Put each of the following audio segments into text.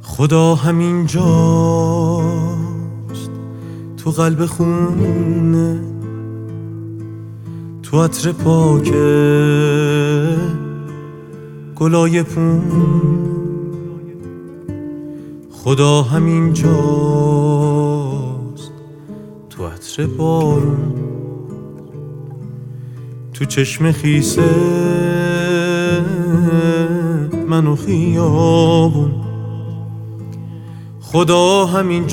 خدا همینجاست تو قلب خونه، تو عطر پاک گلای پون. خدا همینجاست تو عطر بارون، تو چشم خیسه من و خیابون. خدا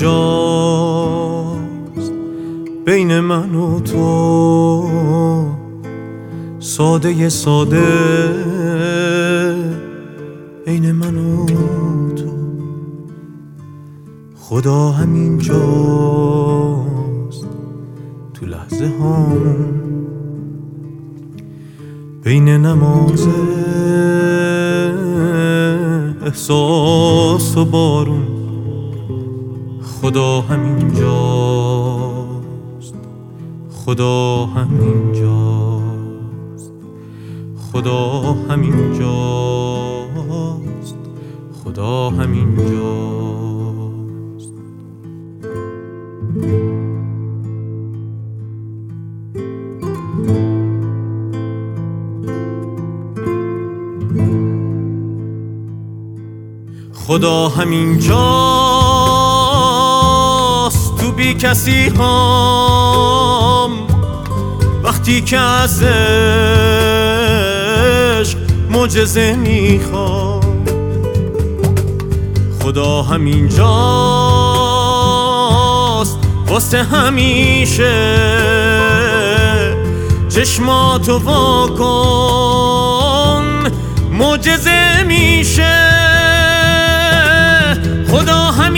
همینجاست بین من و تو، ساده ساده بین من و تو. خدا همینجاست تو لحظه هامون، بین نماز احساس و بارون. خدا همینجاست، خدا همینجاست، خدا همینجاست، خدا همینجاست. خدا همینجاست تو بی کسی هام، وقتی که از عشق معجزه میخوام. خدا همینجاست واسه همیشه، چشماتو وا کن معجزه میشه. خدا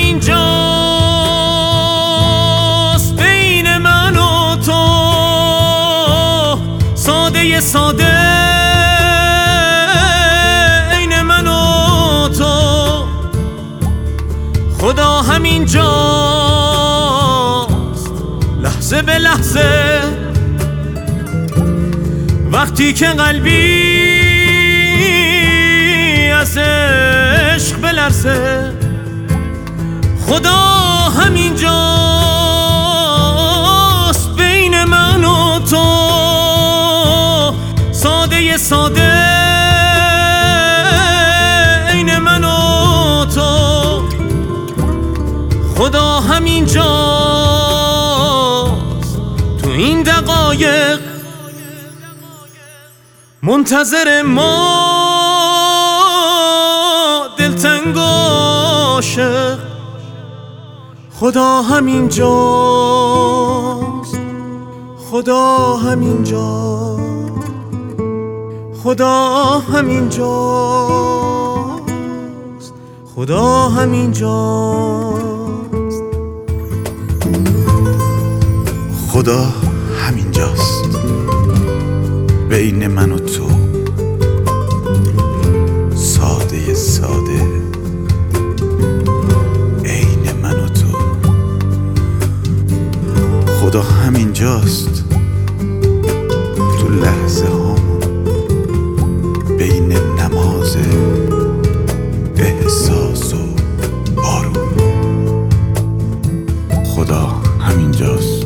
همینجاست بین من و تو، ساده ساده عین من و تو. خدا همینجاست لحظه به لحظه، وقتی که قلبی از عشق بلرزه. خدا همینجاست بین من و تو، ساده ساده عین من و تو. خدا همینجاست تو این دقایق، منتظر ما دلتنگ عاشق. خدا همینجاست، خدا همینجاست، خدا همینجاست، خدا همینجاست. خدا همینجاست بین من و تو، ساده ساده عین من و تو. خدا همینجاست تو لحظه هامون، بین نماز احساس و بارون. خدا همینجاست،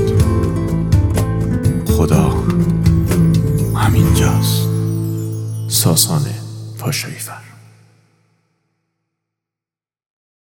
خدا همینجاست. ساسانه پاشایی فر.